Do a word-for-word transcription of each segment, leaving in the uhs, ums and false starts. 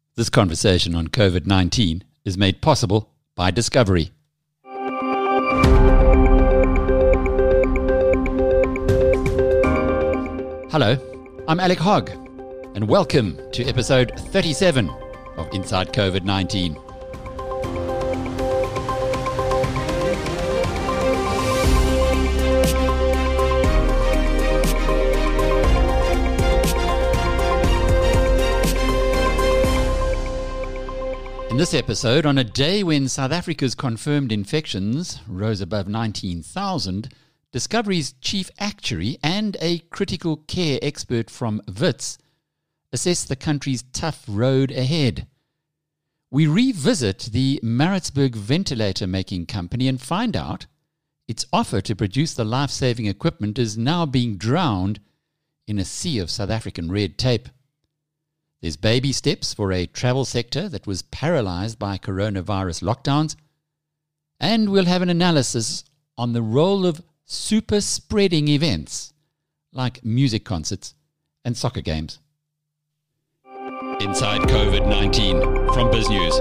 This conversation on COVID nineteen is made possible by Discovery. Hello, I'm Alec Hogg, and welcome to episode thirty-seven of Inside COVID nineteen. In this episode, on a day when South Africa's confirmed infections rose above nineteen thousand, Discovery's chief actuary and a critical care expert from Wits assess the country's tough road ahead. We revisit the Maritzburg ventilator-making company and find out its offer to produce the life-saving equipment is now being drowned in a sea of South African red tape. There's baby steps for a travel sector that was paralyzed by coronavirus lockdowns. And we'll have an analysis on the role of super spreading events like music concerts and soccer games. Inside COVID nineteen from BizNews.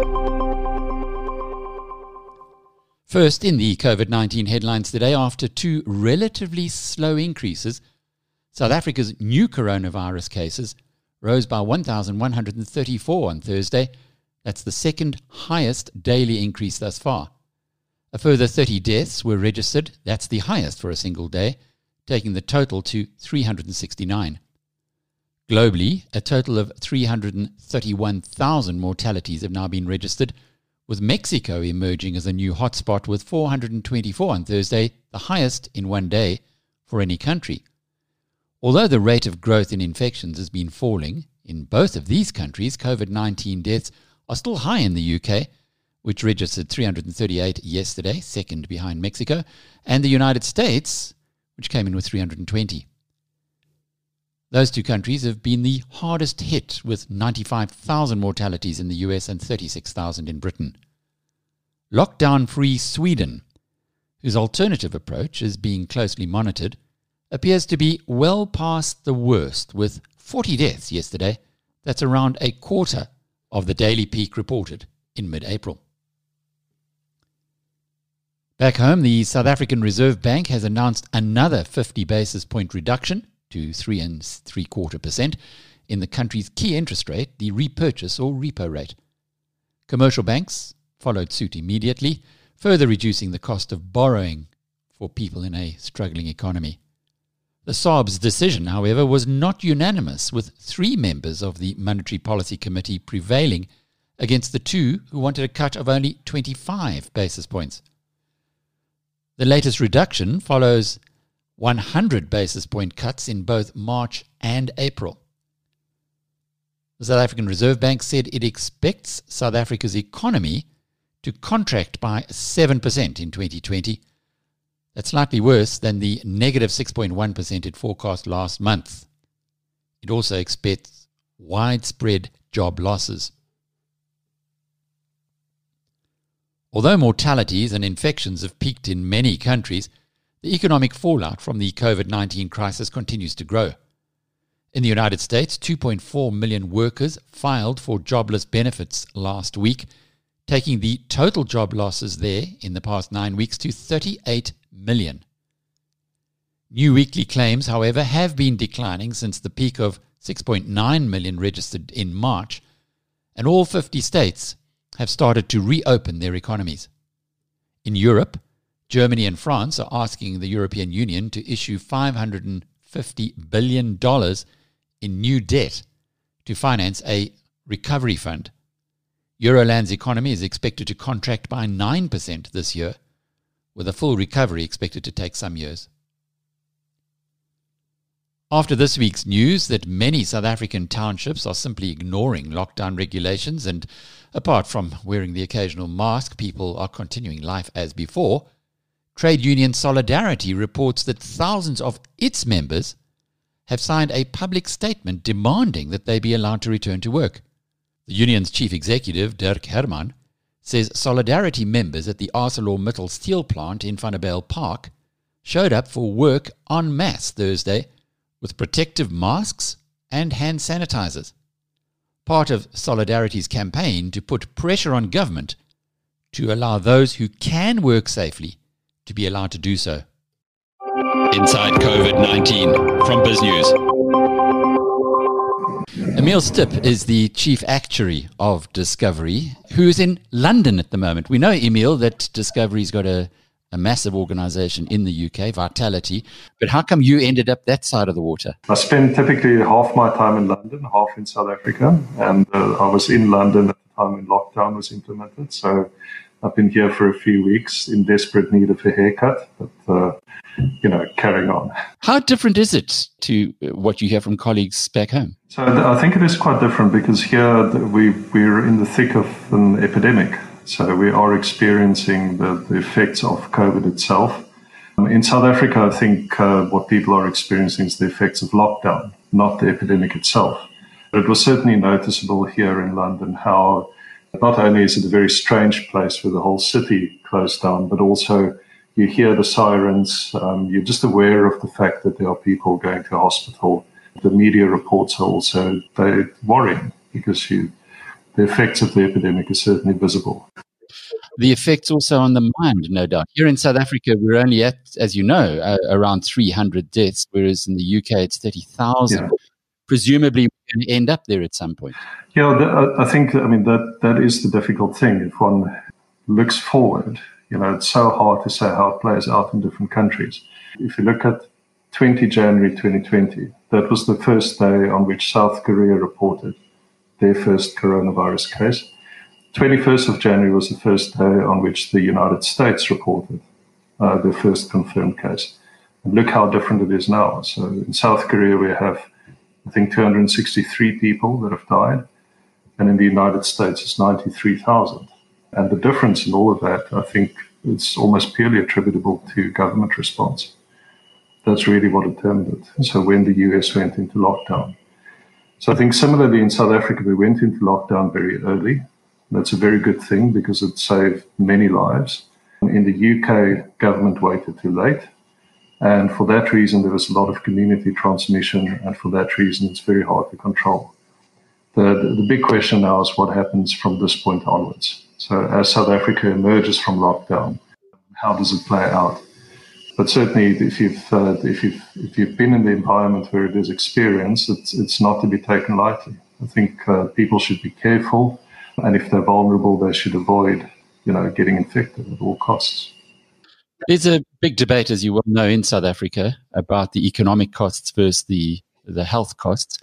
First, in the COVID nineteen headlines today, after two relatively slow increases, South Africa's new coronavirus cases rose by one thousand one hundred thirty-four on Thursday. That's the second highest daily increase thus far. A further thirty deaths were registered. That's the highest for a single day, taking the total to three hundred sixty-nine. Globally, a total of three hundred thirty-one thousand mortalities have now been registered, with Mexico emerging as a new hotspot with four hundred twenty-four on Thursday, the highest in one day for any country. Although the rate of growth in infections has been falling, in both of these countries, COVID nineteen deaths are still high in the U K, which registered three hundred thirty-eight yesterday, second behind Mexico, and the United States, which came in with three hundred twenty. Those two countries have been the hardest hit, with ninety-five thousand mortalities in the U S and thirty-six thousand in Britain. Lockdown-free Sweden, whose alternative approach is being closely monitored, appears to be well past the worst, with forty deaths yesterday. That's around a quarter of the daily peak reported in mid-April. Back home, the South African Reserve Bank has announced another fifty basis point reduction to three and three quarter percent in the country's key interest rate, the repurchase or repo rate. Commercial banks followed suit immediately, further reducing the cost of borrowing for people in a struggling economy. The S A R B's decision, however, was not unanimous, with three members of the Monetary Policy Committee prevailing against the two who wanted a cut of only twenty-five basis points. The latest reduction follows one hundred basis point cuts in both March and April. The South African Reserve Bank said it expects South Africa's economy to contract by seven percent in twenty twenty. That's slightly worse than the negative six point one percent it forecast last month. It also expects widespread job losses. Although mortalities and infections have peaked in many countries, the economic fallout from the COVID nineteen crisis continues to grow. In the United States, two point four million workers filed for jobless benefits last week, taking the total job losses there in the past nine weeks to thirty-eight million. New weekly claims, however, have been declining since the peak of six point nine million registered in March, and all fifty states have started to reopen their economies. In Europe, Germany and France are asking the European Union to issue five hundred fifty billion dollars in new debt to finance a recovery fund. Euroland's economy is expected to contract by nine percent this year, with a full recovery expected to take some years. After this week's news that many South African townships are simply ignoring lockdown regulations and, apart from wearing the occasional mask, people are continuing life as before, trade union Solidarity reports that thousands of its members have signed a public statement demanding that they be allowed to return to work. The union's chief executive, Dirk Herman, says Solidarity members at the ArcelorMittal steel plant in Vanderbijl Park showed up for work en masse Thursday with protective masks and hand sanitizers. part of Solidarity's campaign to put pressure on government to allow those who can work safely to be allowed to do so. Inside COVID nineteen from BizNews. Emile Stipp is the chief actuary of Discovery, who's in London at the moment. We know, Emile, that Discovery's got a, a massive organisation in the U K, Vitality, but how come you ended up that side of the water? I spend typically half my time in London, half in South Africa, and uh, I was in London at the time when lockdown was implemented, so I've been here for a few weeks in desperate need of a haircut, but, uh, you know, carrying on. How different is it to what you hear from colleagues back home? So I think it is quite different because here we, we're in the thick of an epidemic. So we are experiencing the, the effects of COVID itself. In South Africa, I think uh, what people are experiencing is the effects of lockdown, not the epidemic itself. But it was certainly noticeable here in London how not only is it a very strange place with the whole city closed down, but also you hear the sirens. Um, you're just aware of the fact that there are people going to hospital. The media reports are also they're worrying because you, the effects of the epidemic are certainly visible. The effects also on the mind, no doubt. Here in South Africa, we're only at, as you know, uh, around three hundred deaths, whereas in the U K it's thirty thousand. Yeah. Presumably we're going to end up there at some point. Yeah, the, I think, I mean, that, that is the difficult thing. If one looks forward, you know, it's so hard to say how it plays out in different countries. If you look at twentieth of January twenty twenty, that was the first day on which South Korea reported their first coronavirus case. twenty-first of January was the first day on which the United States reported uh, their first confirmed case. And look how different it is now. So in South Korea, we have, I think, two hundred sixty-three people that have died. And in the United States, it's ninety-three thousand. And the difference in all of that, I think, is almost purely attributable to government response. That's really what determined it. So when the U S went into lockdown. So I think similarly in South Africa, we went into lockdown very early. That's a very good thing because it saved many lives. In the U K, government waited too late. And for that reason, there was a lot of community transmission. And for that reason, it's very hard to control. The, the, the big question now is what happens from this point onwards. So as South Africa emerges from lockdown, how does it play out? But certainly, if you've uh, if you've if you've been in the environment where it is experienced, it's it's not to be taken lightly. I think uh, people should be careful, and if they're vulnerable, they should avoid, you know, getting infected at all costs. There's a big debate, as you well know, in South Africa about the economic costs versus the the health costs.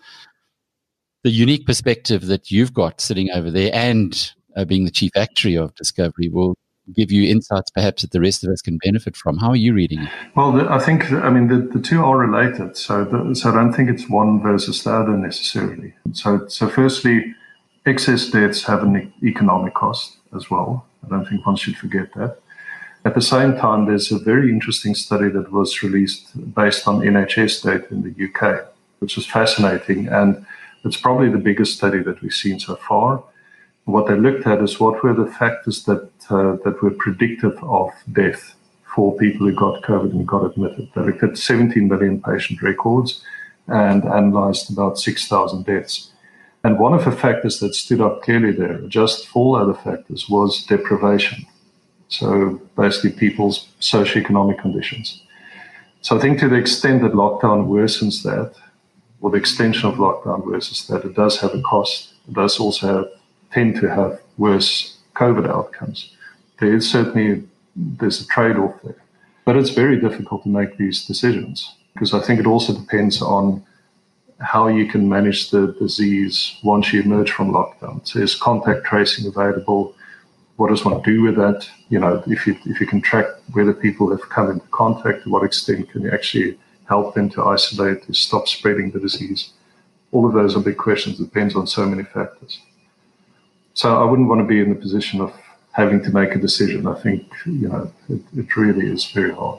The unique perspective that you've got sitting over there, and uh, being the chief actuary of Discovery, will give you insights perhaps that the rest of us can benefit from. How are you reading it? Well, the, I think, I mean, the, the two are related. So, the, so I don't think it's one versus the other necessarily. So, so firstly, excess deaths have an economic cost as well. I don't think one should forget that. At the same time, there's a very interesting study that was released based on N H S data in the U K, which was fascinating. And it's probably the biggest study that we've seen so far. What they looked at is what were the factors that uh, that were predictive of death for people who got COVID and got admitted. They looked at seventeen million patient records and analyzed about six thousand deaths. And one of the factors that stood up clearly there, just for all other factors, was deprivation. So basically people's socioeconomic conditions. So I think to the extent that lockdown worsens that, or the extension of lockdown worsens that, it does have a cost. It does also have tend to have worse COVID outcomes. There is certainly, there's a trade-off there. But it's very difficult to make these decisions because I think it also depends on how you can manage the disease once you emerge from lockdown. So is contact tracing available? What does one do with that? You know, if you if you can track whether people have come into contact, to what extent can you actually help them to isolate, to stop spreading the disease? All of those are big questions. It depends on so many factors. So I wouldn't want to be in the position of having to make a decision. I think, you know, it, it really is very hard.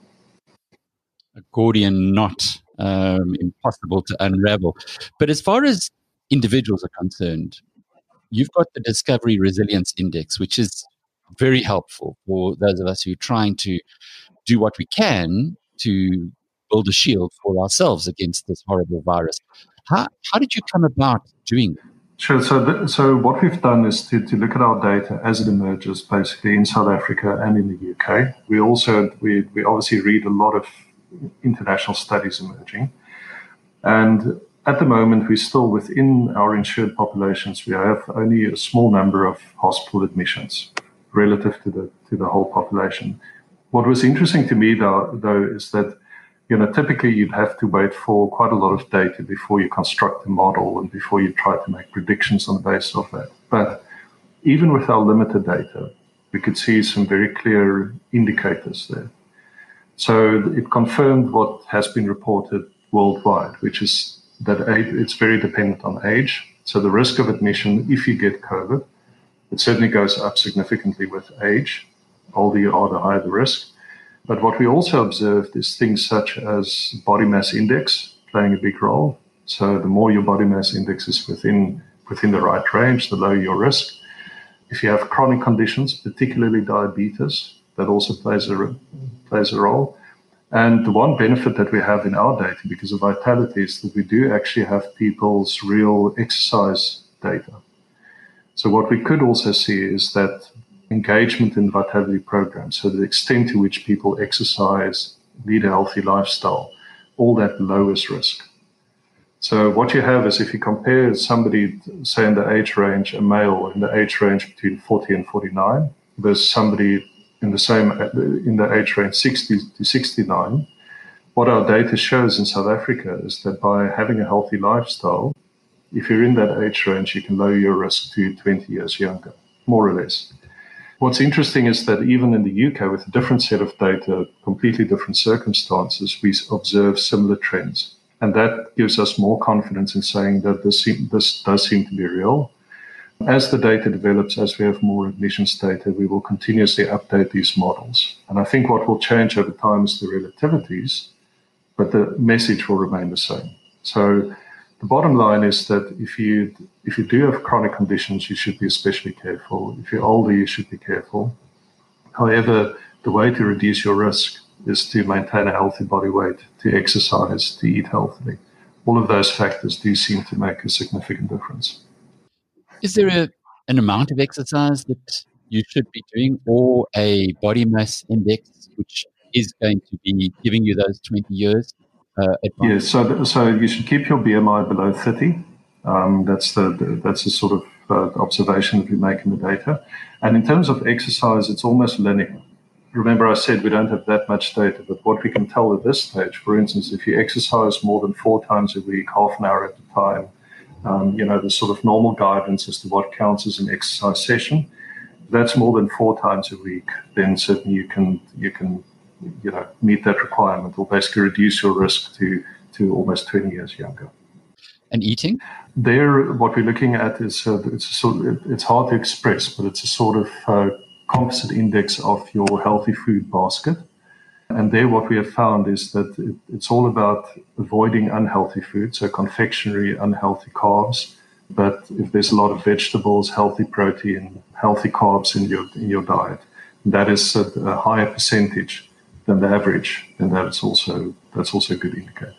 A Gordian knot, um, impossible to unravel. But as far as individuals are concerned, you've got the Discovery Resilience Index, which is very helpful for those of us who are trying to do what we can to build a shield for ourselves against this horrible virus. How, how did you come about doing that? Sure. So, the, so what we've done is to, to look at our data as it emerges, basically in South Africa and in the U K. We also we we obviously read a lot of international studies emerging, and at the moment we're still within our insured populations. We have only a small number of hospital admissions relative to the to the whole population. What was interesting to me though, though is that, you know, typically you'd have to wait for quite a lot of data before you construct a model and before you try to make predictions on the basis of that. But even with our limited data, we could see some very clear indicators there. So it confirmed what has been reported worldwide, which is that it's very dependent on age. So the risk of admission, if you get COVID, it certainly goes up significantly with age. Older you are, the higher the risk. But what we also observed is things such as body mass index playing a big role. So the more your body mass index is within within the right range, the lower your risk. If you have chronic conditions, particularly diabetes, that also plays a plays a role. And the one benefit that we have in our data, because of Vitality, is that we do actually have people's real exercise data. So what we could also see is that engagement in the Vitality program, so the extent to which people exercise, lead a healthy lifestyle, all that lowers risk. So what you have is, if you compare somebody, say in the age range, a male in the age range between forty and forty-nine, versus somebody in the same in the age range sixty to sixty-nine, what our data shows in South Africa is that by having a healthy lifestyle, if you're in that age range, you can lower your risk to twenty years younger, more or less. What's interesting is that even in the U K, with a different set of data, completely different circumstances, we observe similar trends. And that gives us more confidence in saying that this, this does seem to be real. As the data develops, as we have more admissions data, we will continuously update these models. And I think what will change over time is the relativities, but the message will remain the same. So the bottom line is that if you if you do have chronic conditions, you should be especially careful. If you're older, you should be careful. However, the way to reduce your risk is to maintain a healthy body weight, to exercise, to eat healthily. All of those factors do seem to make a significant difference. Is there a, an amount of exercise that you should be doing, or a body mass index which is going to be giving you those twenty years? Uh, yes, so so you should keep your B M I below thirty. Um, that's the, the that's the sort of uh, observation that we make in the data. And in terms of exercise, it's almost linear. Remember, I said we don't have that much data, but what we can tell at this stage, for instance, if you exercise more than four times a week, half an hour at a time, um, you know, the sort of normal guidance as to what counts as an exercise session, that's more than four times a week, then certainly you can you can you know meet that requirement, or basically reduce your risk to to almost twenty years younger. And eating? There, what we're looking at is uh, it's a sort of, it's hard to express, but it's a sort of uh, composite index of your healthy food basket. And there, what we have found is that it, it's all about avoiding unhealthy food, so confectionery, unhealthy carbs. But if there's a lot of vegetables, healthy protein, healthy carbs in your in your diet, that is a, a higher percentage than the average, then that's also that's also a good indicator.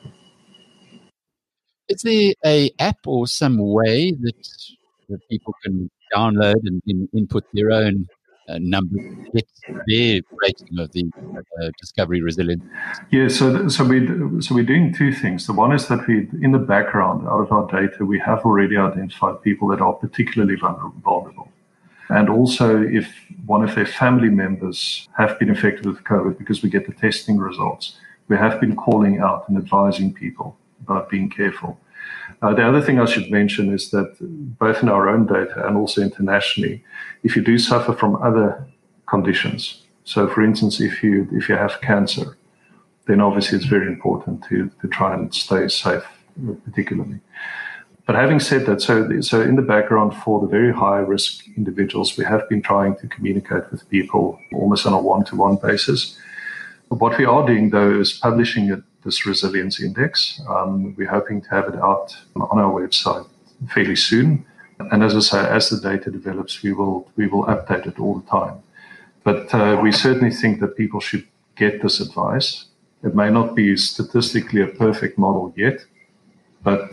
Is there a app or some way that, that people can download and, and input their own uh, numbers to get their rating of the uh, Discovery Resilience? Yeah, so so we so we're doing two things. The one is that we, in the background, out of our data, we have already identified people that are particularly vulnerable, and also if one of their family members have been infected with COVID, because we get the testing results, we have been calling out and advising people about being careful. Uh, the other thing I should mention is that both in our own data and also internationally, if you do suffer from other conditions, so for instance, if you if you have cancer, then obviously it's very important to, to try and stay safe, particularly. But having said that, so, so in the background for the very high risk individuals, we have been trying to communicate with people almost on a one-to-one basis. What we are doing, though, is publishing it, this resilience index. Um, we're hoping to have it out on our website fairly soon. And as I say, as the data develops, we will we will update it all the time. But uh, we certainly think that people should get this advice. It may not be statistically a perfect model yet, but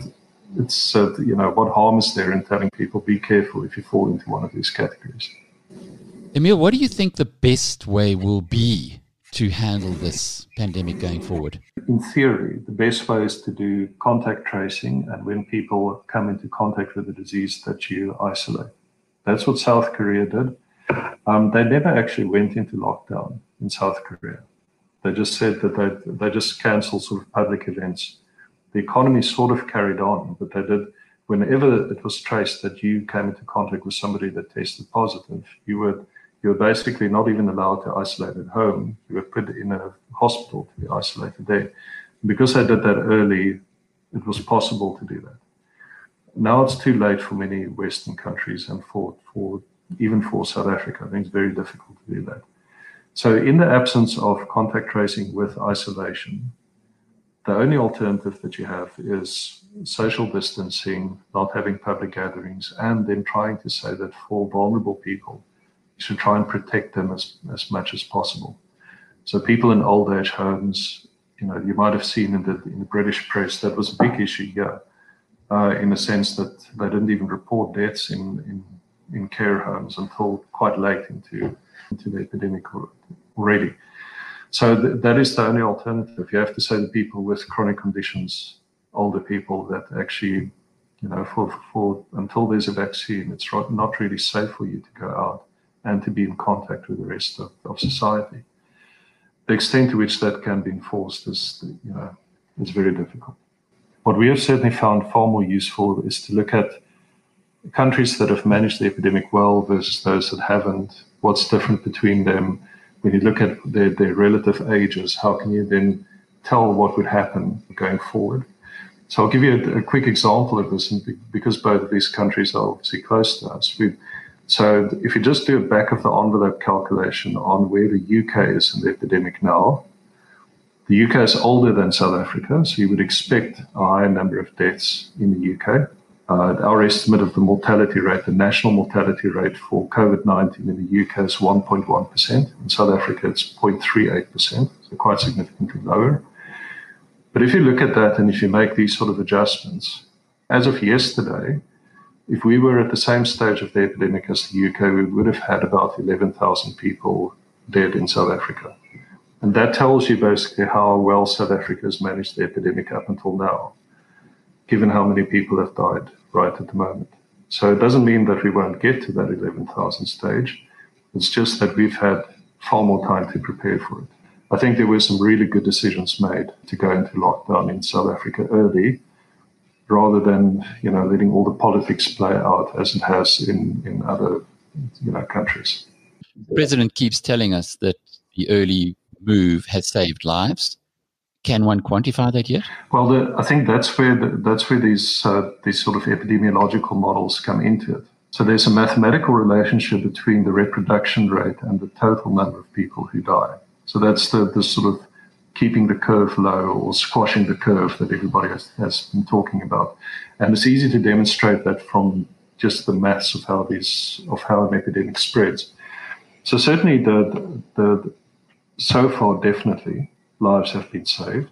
it's, uh, you know, what harm is there in telling people be careful if you fall into one of these categories? Emile, what do you think the best way will be to handle this pandemic going forward? In theory, the best way is to do contact tracing, and when people come into contact with the disease, that you isolate. That's what South Korea did. Um, they never actually went into lockdown in South Korea. They just said that they they just cancelled sort of public events. The economy sort of carried on, but they did, whenever it was traced that you came into contact with somebody that tested positive, you were you were basically not even allowed to isolate at home. You were put in a hospital to be isolated there. And because they did that early, it was possible to do that. Now it's too late for many Western countries and for, for even for South Africa. I think it's very difficult to do that. So in the absence of contact tracing with isolation, the only alternative that you have is social distancing, not having public gatherings, and then trying to say that for vulnerable people, you should try and protect them as, as much as possible. So people in old age homes, you know, you might have seen in the, in the British press, that was a big issue here, uh, in the sense that they didn't even report deaths in, in, in care homes until quite late into, into the epidemic already. So th- that is the only alternative. You have to say to people with chronic conditions, older people, that actually, you know, for, for until there's a vaccine, it's not really safe for you to go out and to be in contact with the rest of, of society. The extent to which that can be enforced is, you know, is very difficult. What we have certainly found far more useful is to look at countries that have managed the epidemic well versus those that haven't. What's different between them? When you look at their, their relative ages, how can you then tell what would happen going forward? So I'll give you a, a quick example of this, and because both of these countries are obviously close to us. We, so if you just do a back of the envelope calculation on where the U K is in the epidemic now, the U K is older than South Africa, so you would expect a higher number of deaths in the U K. Uh, our estimate of the mortality rate, the national mortality rate for COVID nineteen in the U K is one point one percent. In South Africa, it's zero point three eight percent, so quite significantly lower. But if you look at that and if you make these sort of adjustments, as of yesterday, if we were at the same stage of the epidemic as the U K, we would have had about eleven thousand people dead in South Africa. And that tells you basically how well South Africa has managed the epidemic up until now, given how many people have died right at the moment. So it doesn't mean that we won't get to that eleven thousand stage. It's just that we've had far more time to prepare for it. I think there were some really good decisions made to go into lockdown in South Africa early, rather than, you know, letting all the politics play out as it has in, in other, you know, countries. The president keeps telling us that the early move has saved lives. Can one quantify that yet? Well, the, I think that's where the, that's where these uh, these sort of epidemiological models come into it. So there's a mathematical relationship between the reproduction rate and the total number of people who die. So that's the, the sort of keeping the curve low or squashing the curve that everybody has, has been talking about. And it's easy to demonstrate that from just the maths of how these of how an epidemic spreads. So certainly the the, the so far definitely lives have been saved.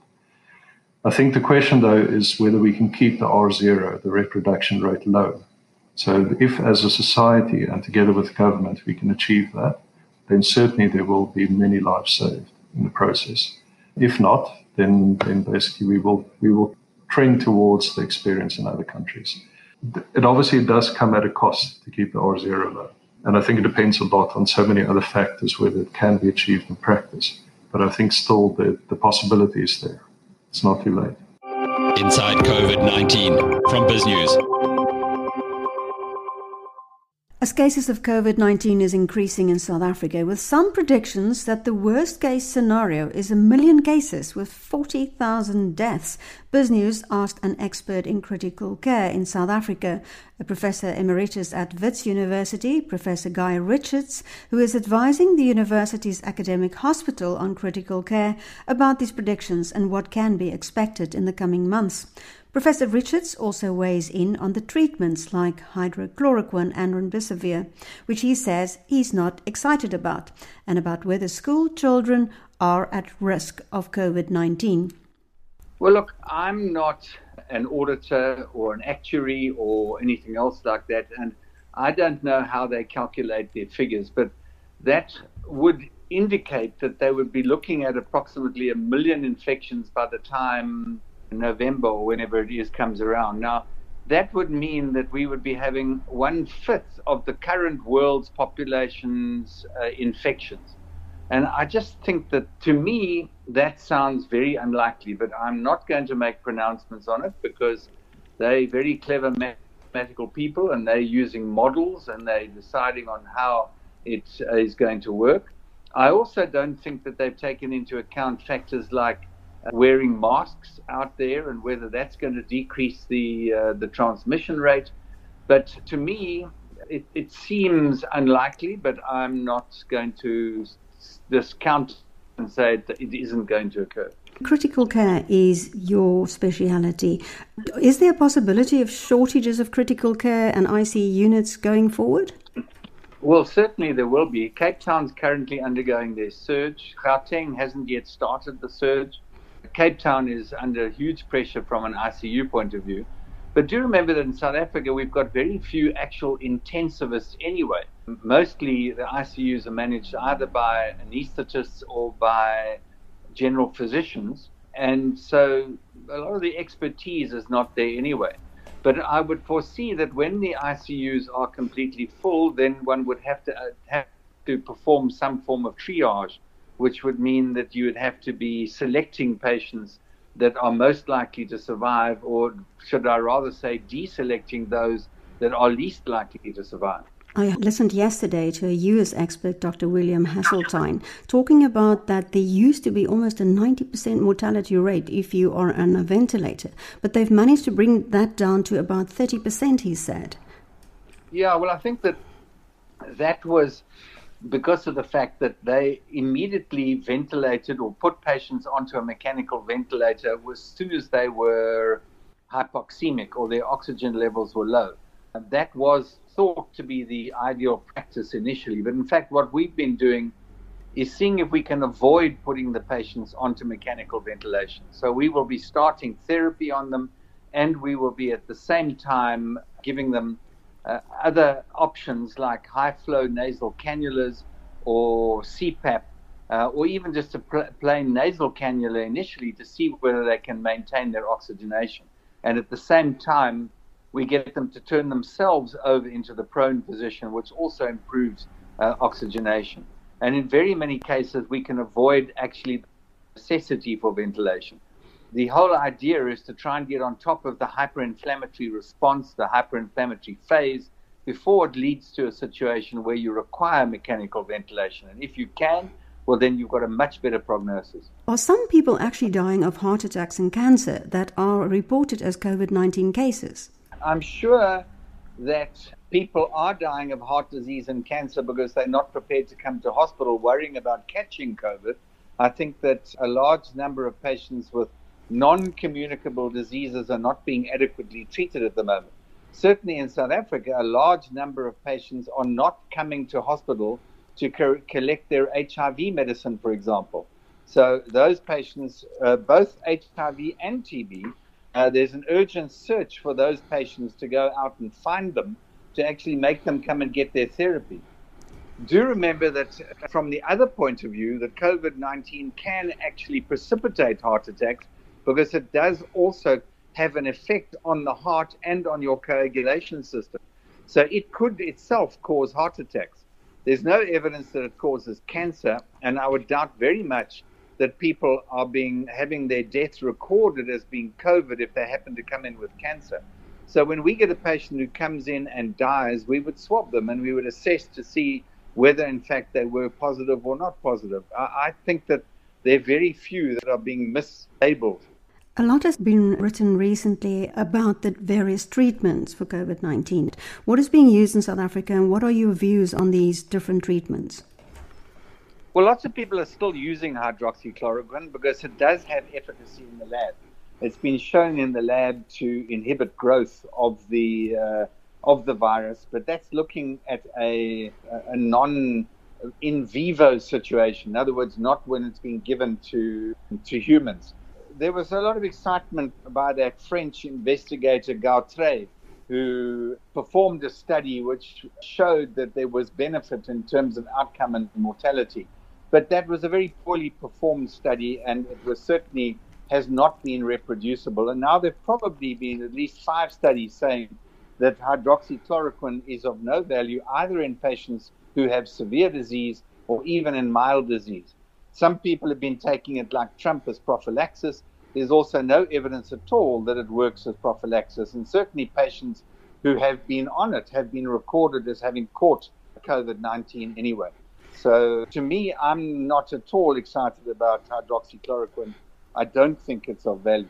I think the question, though, is whether we can keep the R zero, the reproduction rate, low. So if, as a society and together with government, we can achieve that, then certainly there will be many lives saved in the process. If not, then then basically we will we will trend towards the experience in other countries. It obviously does come at a cost to keep the R zero low. And I think it depends a lot on so many other factors whether it can be achieved in practice. But I think still the, the possibility is there. It's not too late. Inside COVID nineteen from BizNews. As cases of COVID nineteen is increasing in South Africa, with some predictions that the worst-case scenario is a million cases with forty thousand deaths, BizNews asked an expert in critical care in South Africa, a Professor Emeritus at Wits University, Professor Guy Richards, who is advising the university's academic hospital on critical care about these predictions and what can be expected in the coming months. Professor Richards also weighs in on the treatments like hydrochloroquine and remdesivir, which he says he's not excited about, and about whether school children are at risk of COVID nineteen. Well, look, I'm not an auditor or an actuary or anything else like that. And I don't know how they calculate their figures, but that would indicate that they would be looking at approximately a million infections by the time November or whenever it is comes around. Now, that would mean that we would be having one-fifth of the current world's population's uh, infections. And I just think that, to me, that sounds very unlikely, but I'm not going to make pronouncements on it because they're very clever mathematical people and they're using models and they're deciding on how it uh, is going to work. I also don't think that they've taken into account factors like uh, wearing masks out there and whether that's going to decrease the uh, the transmission rate. But to me, it, it seems unlikely, but I'm not going to discount and say that it isn't going to occur. Critical care is your speciality. Is there a possibility of shortages of critical care and I C U units going forward? Well, certainly there will be. Cape Town's currently undergoing their surge. Gauteng hasn't yet started the surge. Cape Town is under huge pressure from an I C U point of view. But do remember that in South Africa, we've got very few actual intensivists anyway. Mostly the I C Us are managed either by anesthetists or by general physicians. And so a lot of the expertise is not there anyway. But I would foresee that when the I C Us are completely full, then one would have to uh, have to perform some form of triage, which would mean that you would have to be selecting patients that are most likely to survive, or should I rather say deselecting those that are least likely to survive. I listened yesterday to a U S expert, Doctor William Hasseltine, talking about that there used to be almost a ninety percent mortality rate if you are on a ventilator, but they've managed to bring that down to about thirty percent, he said. Yeah, well, I think that that was because of the fact that they immediately ventilated or put patients onto a mechanical ventilator as soon as they were hypoxemic or their oxygen levels were low. And that was thought to be the ideal practice initially. But in fact, what we've been doing is seeing if we can avoid putting the patients onto mechanical ventilation. So we will be starting therapy on them, and we will be at the same time giving them uh, other options like high-flow nasal cannulas or C PAP, uh, or even just a pl- plain nasal cannula initially to see whether they can maintain their oxygenation. And at the same time, we get them to turn themselves over into the prone position, which also improves uh, oxygenation. And in very many cases, we can avoid actually the necessity for ventilation. The whole idea is to try and get on top of the hyperinflammatory response, the hyperinflammatory phase, before it leads to a situation where you require mechanical ventilation. And if you can, well, then you've got a much better prognosis. Are some people actually dying of heart attacks and cancer that are reported as COVID nineteen cases? I'm sure that people are dying of heart disease and cancer because they're not prepared to come to hospital worrying about catching COVID. I think that a large number of patients with non-communicable diseases are not being adequately treated at the moment. Certainly in South Africa, a large number of patients are not coming to hospital to co- collect their H I V medicine, for example. So those patients, uh, both H I V and T B, Uh, there's an urgent search for those patients to go out and find them to actually make them come and get their therapy. Do remember that from the other point of view, that COVID nineteen can actually precipitate heart attacks because it does also have an effect on the heart and on your coagulation system. So it could itself cause heart attacks. There's no evidence that it causes cancer, and I would doubt very much that people are being having their deaths recorded as being COVID if they happen to come in with cancer. So when we get a patient who comes in and dies, we would swab them and we would assess to see whether in fact they were positive or not positive. I, I think that there are very few that are being mislabeled. A lot has been written recently about the various treatments for COVID nineteen. What is being used in South Africa, and what are your views on these different treatments? Well, lots of people are still using hydroxychloroquine because it does have efficacy in the lab. It's been shown in the lab to inhibit growth of the uh, of the virus, but that's looking at a, a non in vivo situation. In other words, not when it's been given to to humans. there was a lot of excitement by that French investigator Gautret, who performed a study which showed that there was benefit in terms of outcome and mortality. But that was a very poorly performed study, and it was certainly has not been reproducible. And now there have probably been at least five studies saying that hydroxychloroquine is of no value either in patients who have severe disease or even in mild disease. Some people have been taking it like Trump as prophylaxis. There's also no evidence at all that it works as prophylaxis. And certainly patients who have been on it have been recorded as having caught COVID nineteen anyway. So to me, I'm not at all excited about hydroxychloroquine. I don't think it's of value.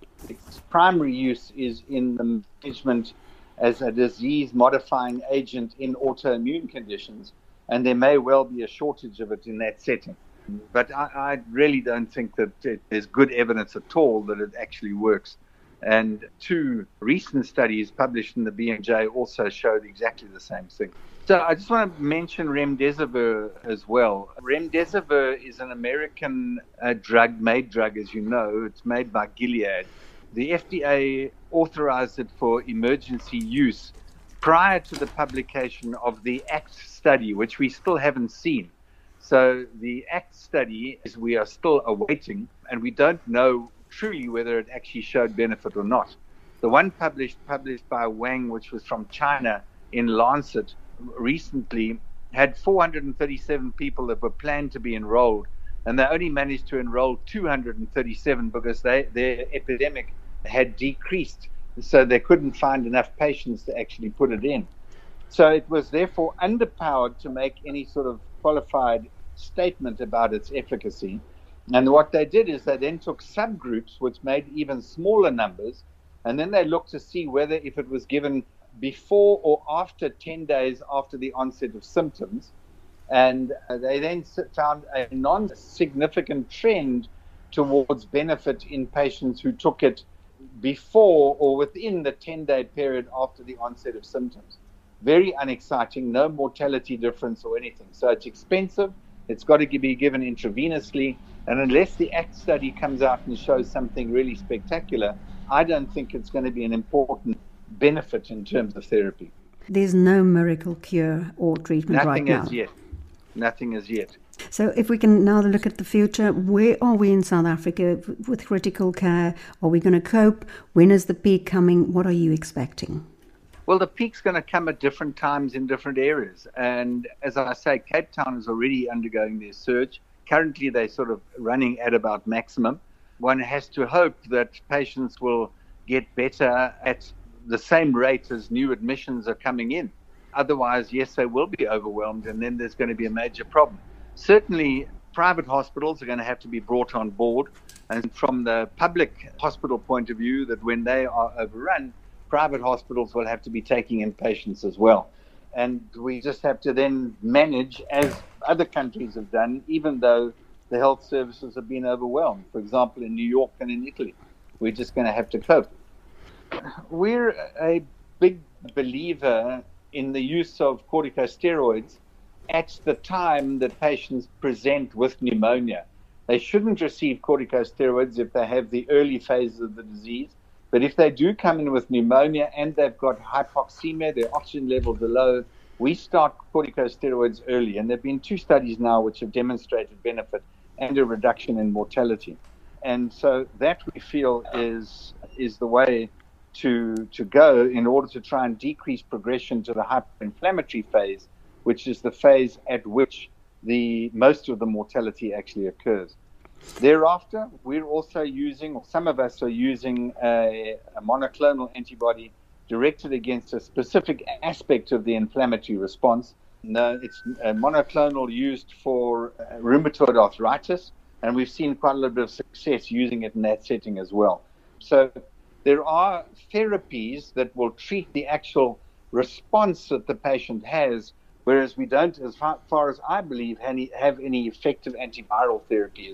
Its primary use is in the management as a disease-modifying agent in autoimmune conditions, and there may well be a shortage of it in that setting. But I, I really don't think that it, there's good evidence at all that it actually works. And two recent studies published in the B M J also showed exactly the same thing. So I just want to mention remdesivir as well. Remdesivir is an American uh, drug, made drug, as you know. It's made by Gilead. The F D A authorized it for emergency use prior to the publication of the ACT study, which we still haven't seen. So the ACT study is we are still awaiting, and we don't know truly whether it actually showed benefit or not. The one published published by Wang, which was from China in Lancet recently, had four hundred thirty-seven people that were planned to be enrolled, and they only managed to enroll two hundred thirty-seven because they, their epidemic had decreased, so they couldn't find enough patients to actually put it in. So it was therefore underpowered to make any sort of qualified statement about its efficacy. And what they did is they then took subgroups which made even smaller numbers, and then they looked to see whether if it was given before or after ten days after the onset of symptoms. And they then found a non-significant trend towards benefit in patients who took it before or within the ten-day period after the onset of symptoms. Very unexciting, no mortality difference or anything. So it's expensive, it's got to be given intravenously, and unless the ACT study comes out and shows something really spectacular, I don't think it's going to be an important benefit in terms of therapy. There's no miracle cure or treatment Nothing right now. Nothing as yet. Nothing as yet. So if we can now look at the future, where are we in South Africa with critical care? Are we going to cope? When is the peak coming? What are you expecting? Well, the peak's going to come at different times in different areas. And as I say, Cape Town is already undergoing their surge. Currently, they're sort of running at about maximum. One has to hope that patients will get better at the same rate as new admissions are coming in. Otherwise, yes, they will be overwhelmed, and then there's going to be a major problem. Certainly, private hospitals are going to have to be brought on board. And from the public hospital point of view, that when they are overrun, private hospitals will have to be taking in patients as well. And we just have to then manage, as other countries have done, even though the health services have been overwhelmed. For example, in New York and in Italy, we're just going to have to cope. We're a big believer in the use of corticosteroids at the time that patients present with pneumonia. They shouldn't receive corticosteroids if they have the early phases of the disease. But if they do come in with pneumonia and they've got hypoxemia, their oxygen levels are low, we start corticosteroids early. And there have been two studies now which have demonstrated benefit and a reduction in mortality. And so that we feel is is the way to to go in order to try and decrease progression to the hyperinflammatory phase, which is the phase at which the most of the mortality actually occurs. Thereafter, we're also using, or some of us are using, a, a monoclonal antibody directed against a specific aspect of the inflammatory response. No, it's a monoclonal used for uh, rheumatoid arthritis, and we've seen quite a little bit of success using it in that setting as well. So there are therapies that will treat the actual response that the patient has, whereas we don't, as far, far as I believe, any, have any effective antiviral therapies.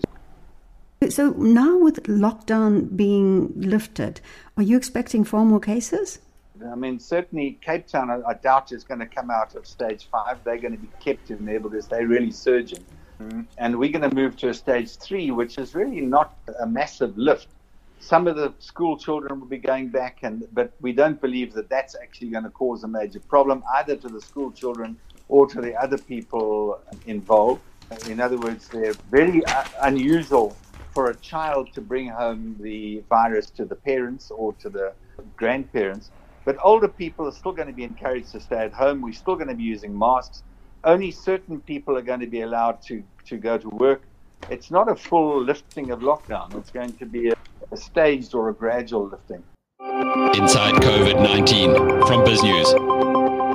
So now with lockdown being lifted, are you expecting far more cases? I mean, certainly Cape Town, I, I doubt is going to come out of stage five. They're going to be kept in there because they're really surging. Mm-hmm. And we're going to move to a stage three, which is really not a massive lift. Some of the school children will be going back, and but we don't believe that that's actually going to cause a major problem either to the school children or to the other people involved. In other words, they're very uh, unusual for a child to bring home the virus to the parents or to the grandparents. But older people are still going to be encouraged to stay at home. We're still going to be using masks. Only certain people are going to be allowed to, to go to work. It's not a full lifting of lockdown. It's going to be a, a staged or a gradual lifting. Inside COVID nineteen from BizNews.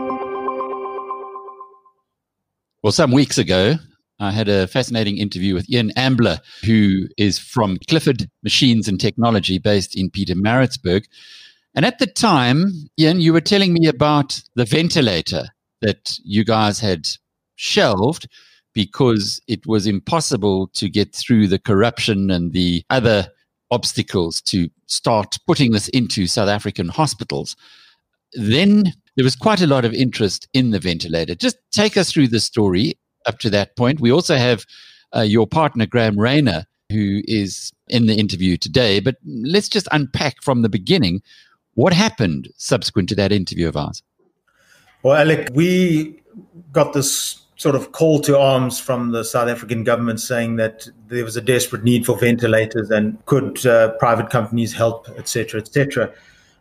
Well, some weeks ago, I had a fascinating interview with Ian Ambler, who is from Clifford Machines and Technology based in Pietermaritzburg. And at the time, Ian, you were telling me about the ventilator that you guys had shelved because it was impossible to get through the corruption and the other obstacles to start putting this into South African hospitals. Then there was quite a lot of interest in the ventilator. Just take us through the story up to that point. We also have uh, your partner, Graham Rayner, who is in the interview today. But let's just unpack from the beginning what happened subsequent to that interview of ours. Well, Alec, we got this sort of call to arms from the South African government saying that there was a desperate need for ventilators and could uh, private companies help, et cetera, et cetera.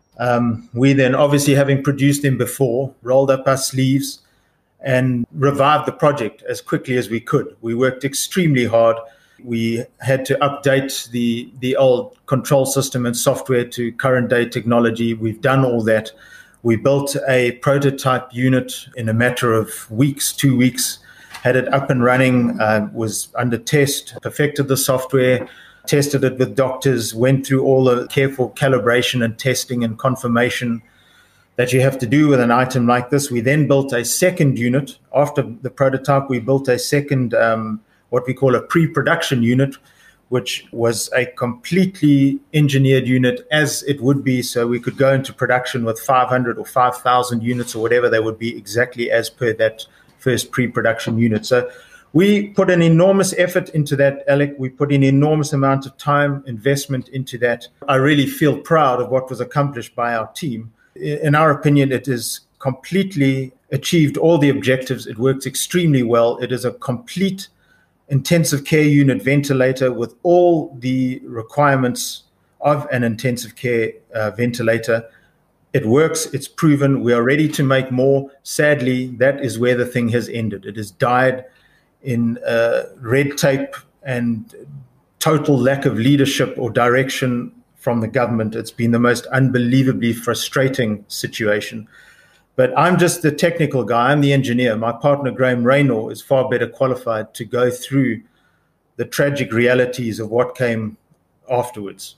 Um, we then, obviously having produced them before, rolled up our sleeves and revived the project as quickly as we could. We worked extremely hard. We had to update the, the old control system and software to current day technology. We've done all that. We built a prototype unit in a matter of weeks, two weeks, had it up and running, uh, was under test, perfected the software, tested it with doctors, went through all the careful calibration and testing and confirmation that you have to do with an item like this. We then built a second unit. After the prototype, we built a second, um, what we call a pre-production unit, which was a completely engineered unit as it would be, so we could go into production with five hundred or five thousand units or whatever they would be, exactly as per that first pre-production unit. So we put an enormous effort into that, Alec. We put an enormous amount of time, investment into that. I really feel proud of what was accomplished by our team. In our opinion, it is completely achieved all the objectives. It works extremely well. It is a complete intensive care unit ventilator with all the requirements of an intensive care uh, ventilator. It works. It's proven. We are ready to make more. Sadly, that is where the thing has ended. It has died in uh, red tape and total lack of leadership or direction from the government. It's been the most unbelievably frustrating situation. But I'm just the technical guy. I'm the engineer. My partner, Graham Rayner, is far better qualified to go through the tragic realities of what came afterwards.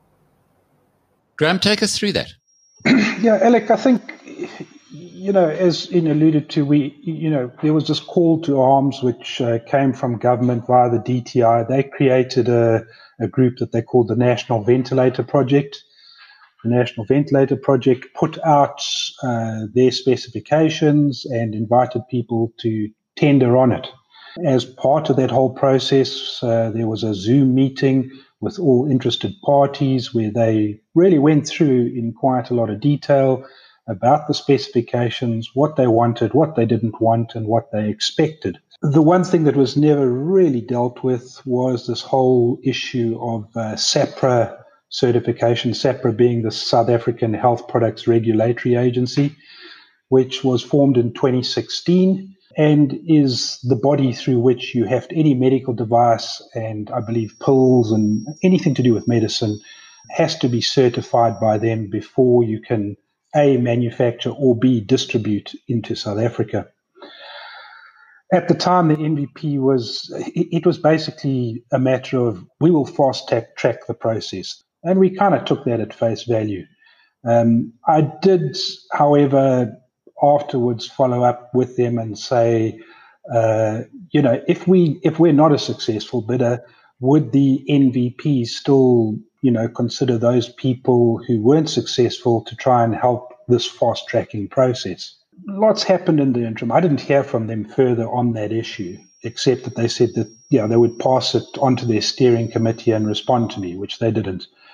Graham, take us through that. Yeah, Alec, I think, you know, as Ian alluded to, we, you know, there was this call to arms which uh, came from government via the D T I. They created a, a group that they called the National Ventilator Project. The National Ventilator Project put out uh, their specifications and invited people to tender on it. As part of that whole process, uh, there was a Zoom meeting with all interested parties where they really went through in quite a lot of detail about the specifications, what they wanted, what they didn't want, and what they expected. The one thing that was never really dealt with was this whole issue of uh, SAHPRA certification, SAHPRA being the South African Health Products Regulatory Agency, which was formed in twenty sixteen and is the body through which you have to, any medical device and I believe pills and anything to do with medicine has to be certified by them before you can A, manufacture or B, distribute into South Africa. At the time, the M V P was, it, it was basically a matter of we will fast track the process. And we kind of took that at face value. Um, I did, however, afterwards follow up with them and say, uh, you know, if we if we're not a successful bidder, would the N V P still, you know, consider those people who weren't successful to try and help this fast tracking process? Lots happened in the interim. I didn't hear from them further on that issue, except that they said that, yeah, they would pass it on to their steering committee and respond to me, which they didn't.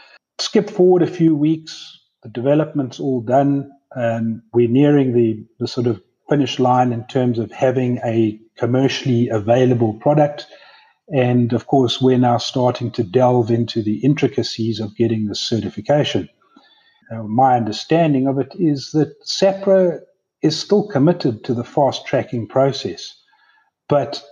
skip forward a few weeks, the development's all done. Um, we're nearing the, the sort of finish line in terms of having a commercially available product. And of course, we're now starting to delve into the intricacies of getting this certification. Uh, my understanding of it is that SAHPRA is still committed to the fast tracking process. But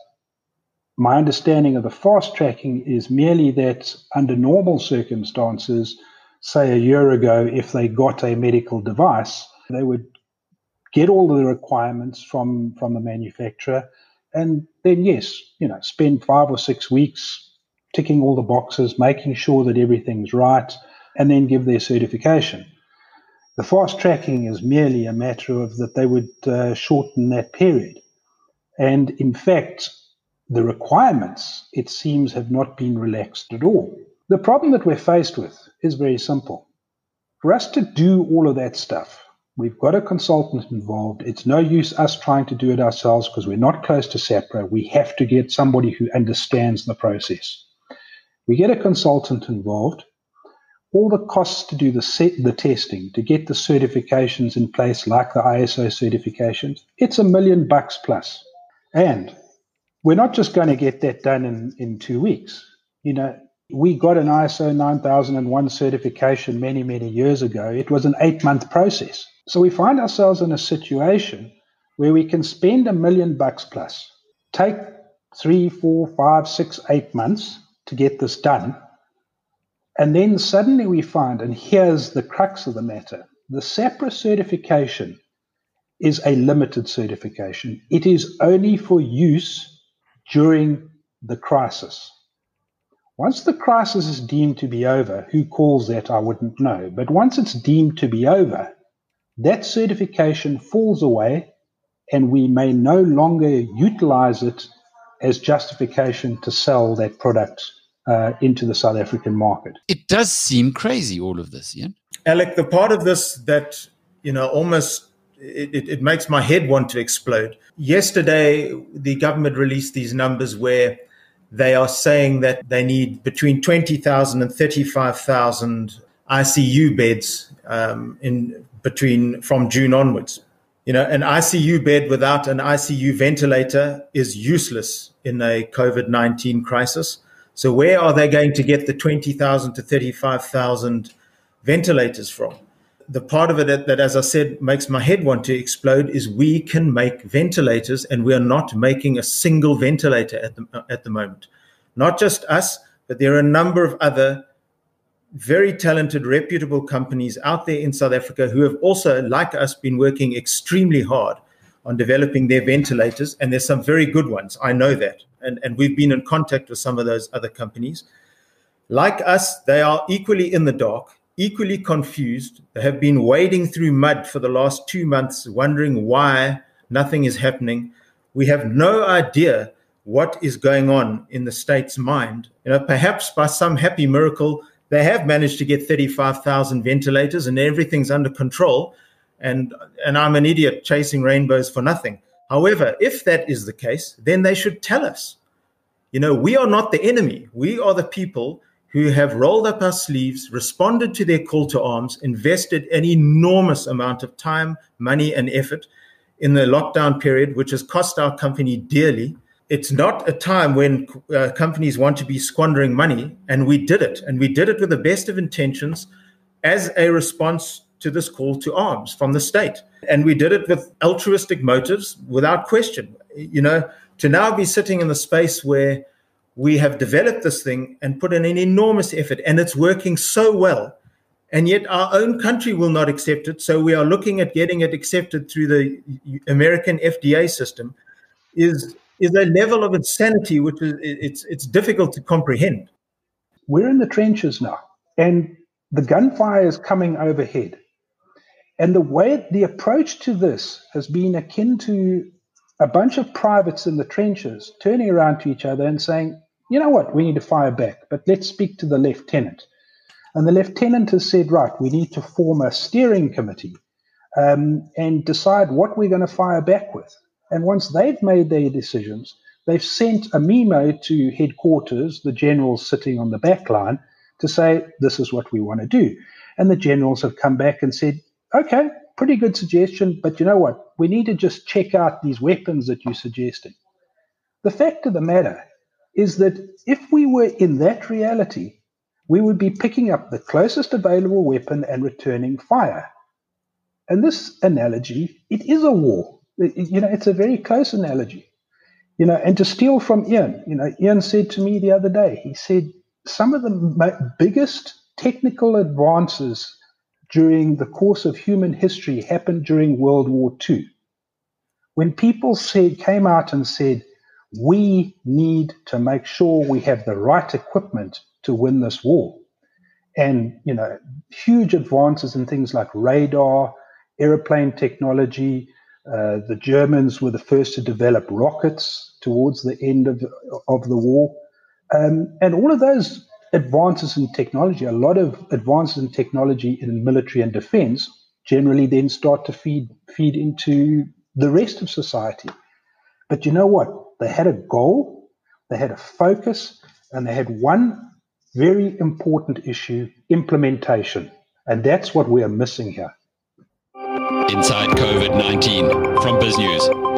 my understanding of the fast tracking is merely that under normal circumstances, say a year ago, if they got a medical device, they would get all of the requirements from, from the manufacturer, and then, yes, you know, spend five or six weeks ticking all the boxes, making sure that everything's right, and then give their certification. The fast tracking is merely a matter of that they would uh, shorten that period. And in fact, the requirements, it seems, have not been relaxed at all. The problem that we're faced with is very simple. For us to do all of that stuff, we've got a consultant involved. It's no use us trying to do it ourselves because we're not close to SAHPRA. We have to get somebody who understands the process. We get a consultant involved. All the costs to do the set, the testing, to get the certifications in place, like the I S O certifications, it's a million bucks plus. And we're not just going to get that done in, in two weeks. You know, we got an I S O nine thousand one certification many, many years ago. It was an eight-month process. So we find ourselves in a situation where we can spend a million bucks plus, take three, four, five, six, eight months to get this done. And then suddenly we find, and here's the crux of the matter, the SAHPRA certification is a limited certification. It is only for use during the crisis. Once the crisis is deemed to be over, who calls that, I wouldn't know. But once it's deemed to be over, that certification falls away and we may no longer utilize it as justification to sell that product uh, into the South African market. It does seem crazy, all of this, Ian. Alec, the part of this that, you know, almost it, it, it makes my head want to explode. Yesterday, the government released these numbers where they are saying that they need between twenty thousand and thirty-five thousand I C U beds um, in between from June onwards. You know, an I C U bed without an I C U ventilator is useless in a COVID nineteen crisis. So where are they going to get the twenty thousand to thirty-five thousand ventilators from? The part of it that, that, as I said, makes my head want to explode is we can make ventilators, and we are not making a single ventilator at the, at the moment. Not just us, but there are a number of other very talented, reputable companies out there in South Africa who have also, like us, been working extremely hard on developing their ventilators. And there's some very good ones. I know that. And, and we've been in contact with some of those other companies. Like us, they are equally in the dark, equally confused. They have been wading through mud for the last two months, wondering why nothing is happening. We have no idea what is going on in the state's mind. You know, perhaps by some happy miracle, they have managed to get thirty-five thousand ventilators and everything's under control. And, and I'm an idiot chasing rainbows for nothing. However, if that is the case, then they should tell us. You know, we are not the enemy. We are the people who have rolled up our sleeves, responded to their call to arms, invested an enormous amount of time, money, and effort in the lockdown period, which has cost our company dearly. It's not a time when uh, companies want to be squandering money, and we did it. And we did it with the best of intentions as a response to this call to arms from the state. And we did it with altruistic motives, without question. You know, to now be sitting in the space where we have developed this thing and put in an enormous effort, and it's working so well, and yet our own country will not accept it. So we are looking at getting it accepted through the American F D A system, is is a level of insanity which is it's it's difficult to comprehend. We're in the trenches now, and the gunfire is coming overhead. And the way the approach to this has been akin to a bunch of privates in the trenches turning around to each other and saying, you know what, we need to fire back, but let's speak to the lieutenant. And the lieutenant has said, right, we need to form a steering committee um, and decide what we're going to fire back with. And once they've made their decisions, they've sent a memo to headquarters, the generals sitting on the back line, to say, this is what we want to do. And the generals have come back and said, okay, pretty good suggestion, but you know what? We need to just check out these weapons that you're suggesting. The fact of the matter is that if we were in that reality, we would be picking up the closest available weapon and returning fire. And this analogy, it is a war. It, you know, it's a very close analogy. You know, and to steal from Ian, you know, Ian said to me the other day, he said, some of the mo- biggest technical advances during the course of human history happened during World War Two. When people said, came out and said, we need to make sure we have the right equipment to win this war. And, you know, huge advances in things like radar, airplane technology. Uh, the Germans were the first to develop rockets towards the end of, of the war. Um, and all of those advances in technology, a lot of advances in technology in military and defense, generally then start to feed feed into the rest of society. But you know what? They had a goal, they had a focus, and they had one very important issue, implementation. And that's what we are missing here. Inside COVID nineteen from BizNews.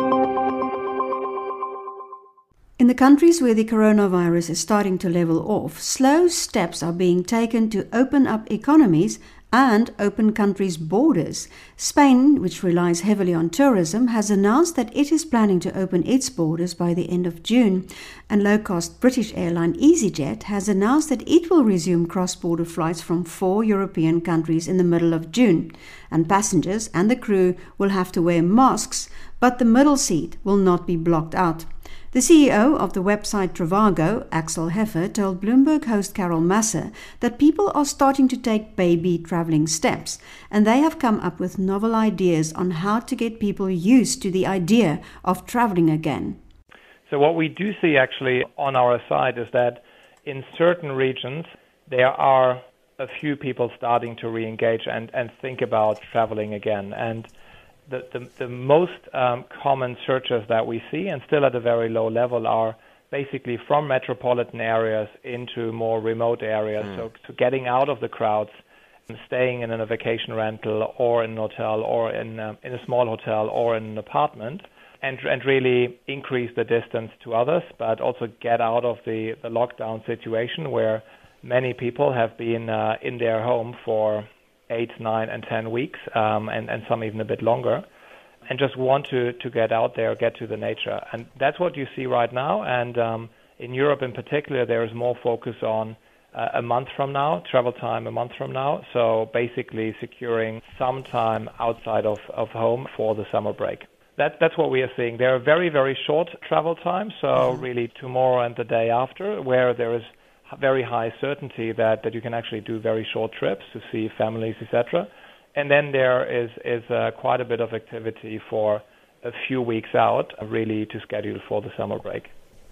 In the countries where the coronavirus is starting to level off, slow steps are being taken to open up economies and open countries' borders. Spain, which relies heavily on tourism, has announced that it is planning to open its borders by the end of June. And low-cost British airline EasyJet has announced that it will resume cross-border flights from four European countries in the middle of June. And passengers and the crew will have to wear masks, but the middle seat will not be blocked out. The C E O of the website Trivago, Axel Heffer, told Bloomberg host Carol Masser that people are starting to take baby traveling steps, and they have come up with novel ideas on how to get people used to the idea of traveling again. So what we do see actually on our side is that in certain regions there are a few people starting to re-engage and, and think about traveling again. And The, the, the most um, common searches that we see, and still at a very low level, are basically from metropolitan areas into more remote areas. Mm. So, so getting out of the crowds, staying in a vacation rental or in an hotel or in, um, in a small hotel or in an apartment, and, and really increase the distance to others, but also get out of the, the lockdown situation where many people have been uh, in their home for eight, nine, and ten weeks, um, and, and some even a bit longer, and just want to, to get out there, get to the nature. And that's what you see right now. And um, in Europe in particular, there is more focus on uh, a month from now, travel time a month from now. So basically securing some time outside of, of home for the summer break. That, that's what we are seeing. There are very, very short travel times, so mm-hmm. really tomorrow and the day after, where there is very high certainty that, that you can actually do very short trips to see families, et cetera. And then there is, is uh, quite a bit of activity for a few weeks out, really to schedule for the summer break.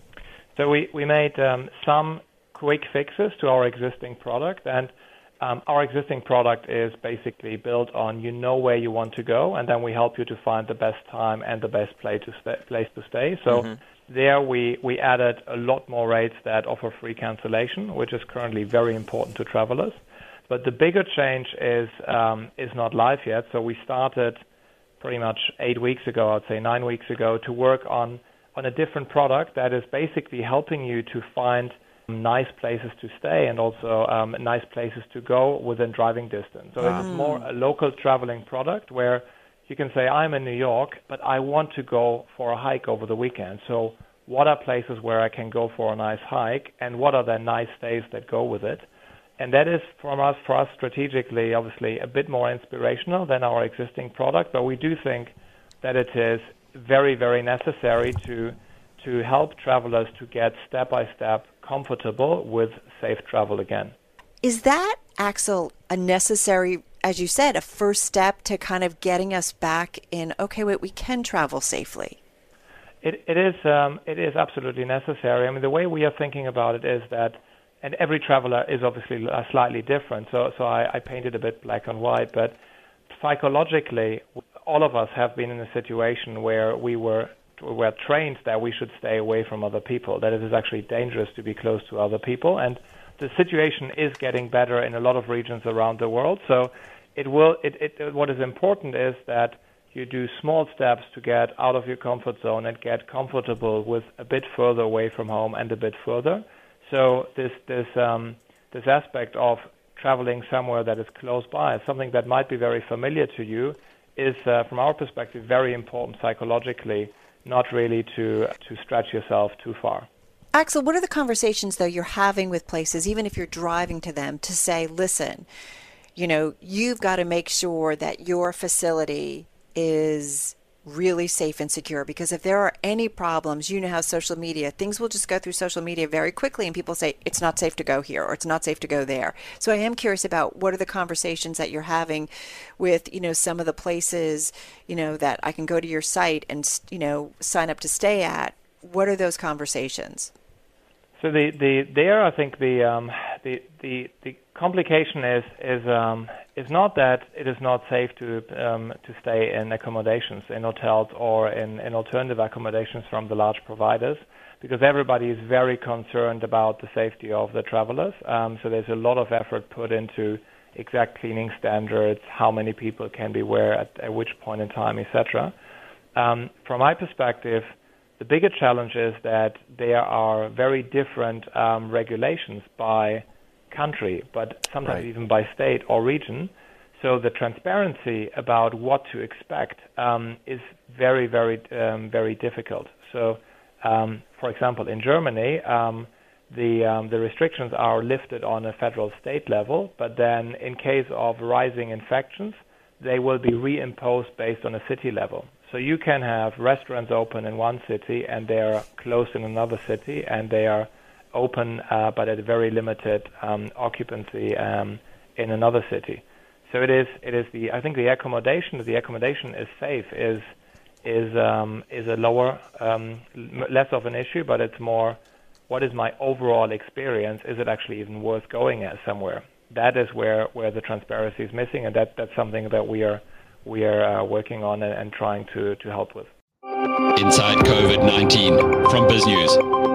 So we, we made um, some quick fixes to our existing product, and um, our existing product is basically built on you know where you want to go, and then we help you to find the best time and the best place to stay. Place to stay. So. Mm-hmm. There we, we added a lot more rates that offer free cancellation, which is currently very important to travelers. But the bigger change is um, is not live yet. So we started pretty much eight weeks ago, I'd say nine weeks ago, to work on, on a different product that is basically helping you to find nice places to stay and also um, nice places to go within driving distance. So wow. It's more a local traveling product where you can say, I'm in New York, but I want to go for a hike over the weekend. So what are places where I can go for a nice hike, and what are the nice stays that go with it? And that is, from us, for us strategically, obviously, a bit more inspirational than our existing product, but we do think that it is very, very necessary to to help travelers to get step-by-step comfortable with safe travel again. Is that, Axel, a necessary, as you said, a first step to kind of getting us back in, okay, wait, we can travel safely? It, it is um, it is absolutely necessary. I mean, the way we are thinking about it is that, and every traveler is obviously slightly different, so, so I, I painted a bit black and white, but psychologically, all of us have been in a situation where we were were trained that we should stay away from other people, that it is actually dangerous to be close to other people, and the situation is getting better in a lot of regions around the world. So it will. It, it, what is important is that you do small steps to get out of your comfort zone and get comfortable with a bit further away from home and a bit further. So this this um, this aspect of traveling somewhere that is close by, something that might be very familiar to you, is uh, from our perspective very important psychologically, not really to to stretch yourself too far. Axel, what are the conversations, though, you're having with places, even if you're driving to them, to say, listen, you know, you've got to make sure that your facility is really safe and secure, because if there are any problems, you know how social media, things will just go through social media very quickly and people say it's not safe to go here or it's not safe to go there. So I am curious about what are the conversations that you're having with, you know, some of the places, you know, that I can go to your site and, you know, sign up to stay at. What are those conversations? So the, the there I think the um, the the the complication is is um, is not that it is not safe to um, to stay in accommodations, in hotels or in, in alternative accommodations from the large providers, because everybody is very concerned about the safety of the travelers. Um, so there's a lot of effort put into exact cleaning standards, how many people can be where at, at which point in time, et cetera. Um, from my perspective, the bigger challenge is that there are very different um, regulations by country, but sometimes right. even by state or region. So the transparency about what to expect um, is very, very, um, very difficult. So, um, for example, in Germany, um, the um, the restrictions are lifted on a federal state level, but then in case of rising infections, they will be reimposed based on a city level. So you can have restaurants open in one city and they are closed in another city, and they are open uh, but at a very limited um, occupancy um, in another city. So it is it is the I think the accommodation the accommodation is safe is is um, is a lower um, less of an issue, but it's more what is my overall experience? Is it actually even worth going at somewhere? That is where, where the transparency is missing, and that, that's something that we are we are uh, working on and, and trying to, to help with. Inside COVID nineteen from BizNews.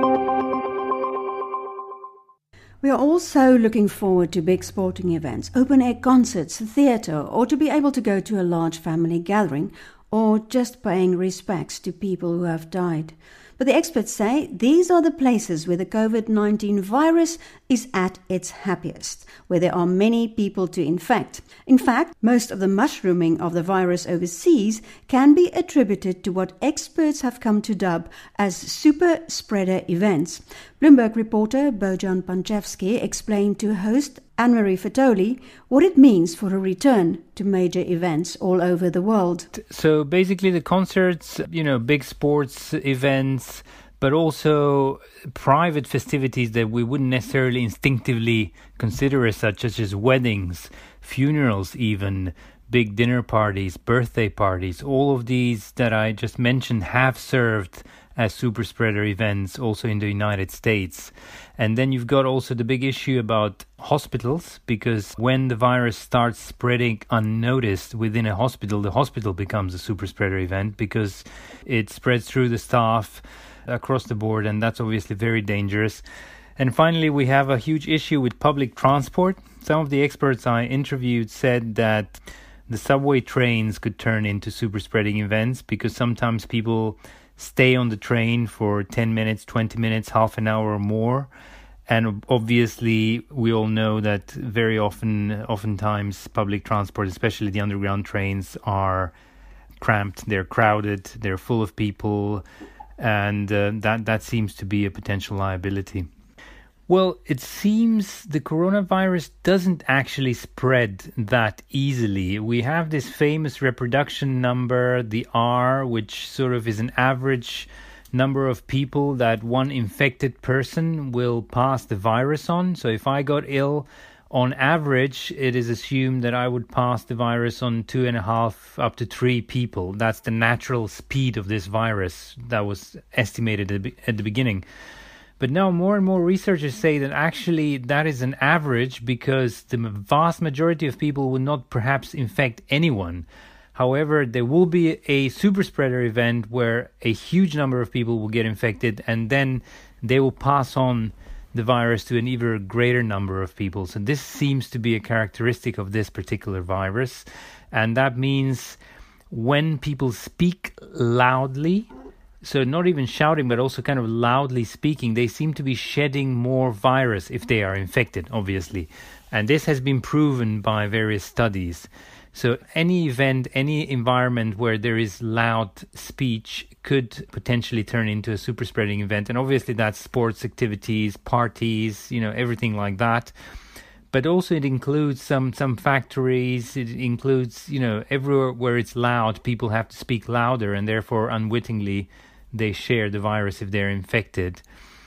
We are also looking forward to big sporting events, open-air concerts, theatre, or to be able to go to a large family gathering, or just paying respects to people who have died. But the experts say these are the places where the COVID nineteen virus is at its happiest, where there are many people to infect. In fact, most of the mushrooming of the virus overseas can be attributed to what experts have come to dub as super spreader events. Bloomberg reporter Bojan Panchevsky explained to host Anne-Marie Fatoli what it means for a return to major events all over the world. So basically the concerts, you know, big sports events, but also private festivities that we wouldn't necessarily instinctively consider as such, such as weddings, funerals even, big dinner parties, birthday parties. All of these that I just mentioned have served as super spreader events also in the United States. And then you've got also the big issue about hospitals, because when the virus starts spreading unnoticed within a hospital, the hospital becomes a super spreader event because it spreads through the staff across the board, and that's obviously very dangerous. And finally, we have a huge issue with public transport. Some of the experts I interviewed said that the subway trains could turn into super spreading events because sometimes people stay on the train for ten minutes, twenty minutes, half an hour or more. And obviously, we all know that very often, oftentimes, public transport, especially the underground trains, are cramped, they're crowded, they're full of people, and uh, that, that seems to be a potential liability. Well, it seems the coronavirus doesn't actually spread that easily. We have this famous reproduction number, the R, which sort of is an average number of people that one infected person will pass the virus on. So if I got ill, on average, it is assumed that I would pass the virus on two and a half up to three people. That's the natural speed of this virus that was estimated at the, at the beginning. But now more and more researchers say that actually that is an average because the vast majority of people will not perhaps infect anyone. However, there will be a super spreader event where a huge number of people will get infected, and then they will pass on the virus to an even greater number of people. So this seems to be a characteristic of this particular virus. And that means when people speak loudly, so not even shouting, but also kind of loudly speaking, they seem to be shedding more virus if they are infected, obviously. And this has been proven by various studies. So any event, any environment where there is loud speech could potentially turn into a super spreading event. And obviously that's sports activities, parties, you know, everything like that. But also it includes some, some factories, it includes, you know, everywhere where it's loud, people have to speak louder and therefore unwittingly they share the virus if they're infected.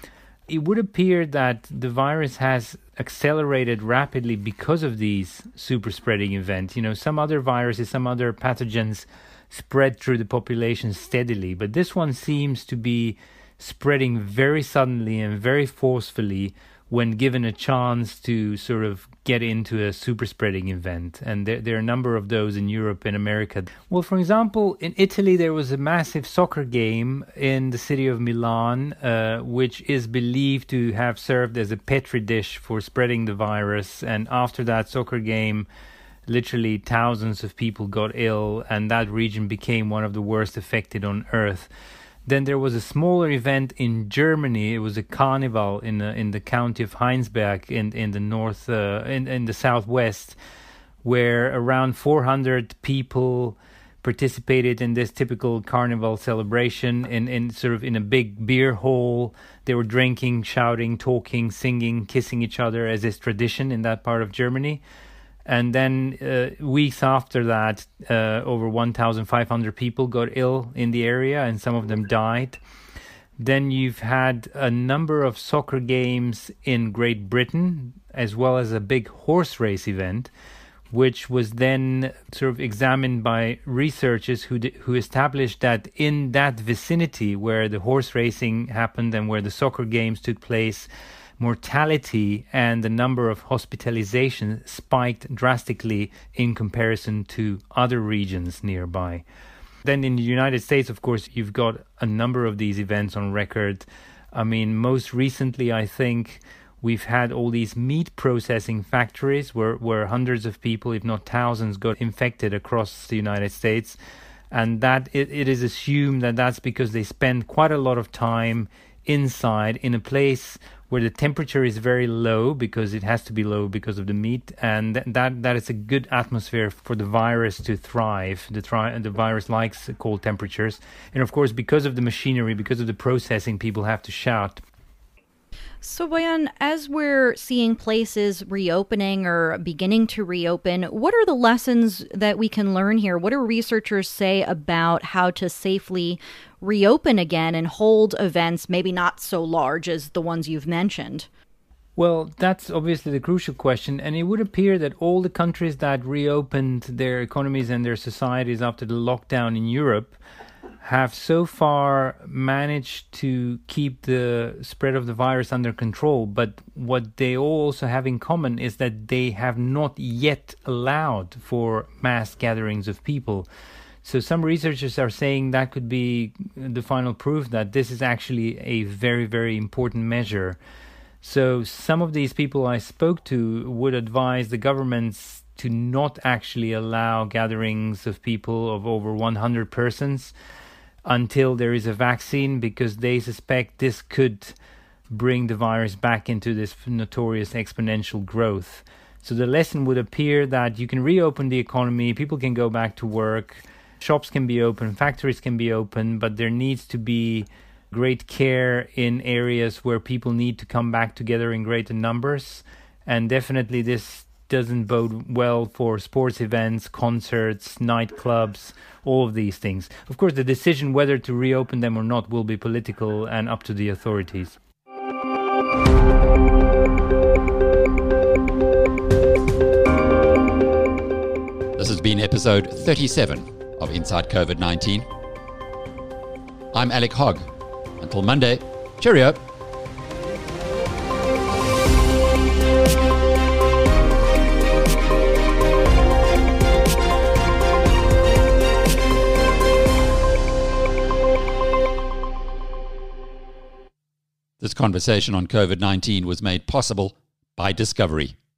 It would appear that the virus has accelerated rapidly because of these super spreading events. You know, some other viruses, some other pathogens spread through the population steadily, but this one seems to be spreading very suddenly and very forcefully when given a chance to sort of get into a super spreading event. And there, there are a number of those in Europe and America. Well, for example, in Italy, there was a massive soccer game in the city of Milan, uh, which is believed to have served as a petri dish for spreading the virus. And after that soccer game, literally thousands of people got ill, and that region became one of the worst affected on Earth. Then there was a smaller event in Germany. It was a carnival in the, in the county of Heinsberg in in the north uh, in in the southwest, where around four hundred people participated in this typical carnival celebration in, in sort of in a big beer hall. They were drinking, shouting, talking, singing, kissing each other, as is tradition in that part of Germany. And then uh, weeks after that, uh, over one thousand five hundred people got ill in the area and some of them died. Then you've had a number of soccer games in Great Britain, as well as a big horse race event, which was then sort of examined by researchers who d- who established that in that vicinity where the horse racing happened and where the soccer games took place, mortality and the number of hospitalizations spiked drastically in comparison to other regions nearby. Then in the United States, of course, you've got a number of these events on record. I mean, most recently, I think we've had all these meat processing factories where, where hundreds of people, if not thousands, got infected across the United States. And that it, it is assumed that that's because they spend quite a lot of time inside in a place where the temperature is very low, because it has to be low because of the meat, and th- that that is a good atmosphere for the virus to thrive. The, tri- the virus likes cold temperatures. And of course, because of the machinery, because of the processing, people have to shout. So, Bojan, as we're seeing places reopening or beginning to reopen, what are the lessons that we can learn here? What do researchers say about how to safely reopen again and hold events maybe not so large as the ones you've mentioned? Well, that's obviously the crucial question. And it would appear that all the countries that reopened their economies and their societies after the lockdown in Europe have so far managed to keep the spread of the virus under control. But what they all also have in common is that they have not yet allowed for mass gatherings of people. So some researchers are saying that could be the final proof that this is actually a very, very important measure. So some of these people I spoke to would advise the governments to not actually allow gatherings of people of over one hundred persons until there is a vaccine, because they suspect this could bring the virus back into this notorious exponential growth. So the lesson would appear that you can reopen the economy, people can go back to work, shops can be open, factories can be open, but there needs to be great care in areas where people need to come back together in greater numbers. And definitely this doesn't bode well for sports events, concerts, nightclubs, all of these things. Of course, the decision whether to reopen them or not will be political and up to the authorities. This has been episode thirty-seven of Inside COVID nineteen. I'm Alec Hogg. Until Monday, cheerio. This conversation on COVID nineteen was made possible by Discovery.